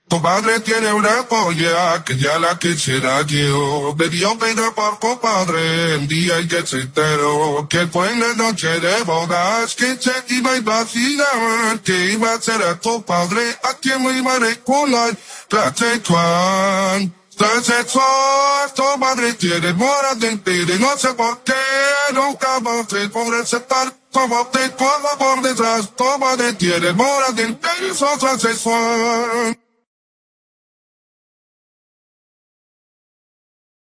Tu padre tiene una polla que ya la quisiera yo. Bebió pena por compadre el día en que se enteró que fue en la noche de bodas que se iba a vacilar, que iba a ser a tu padre a quien lo iba a recular. Transexual, transexual, tu padre tiene mora de entera y no sé por qué nunca va a ser por aceptar. Como te cuadra por detrás, tu padre tiene mora de entera y sos transexual.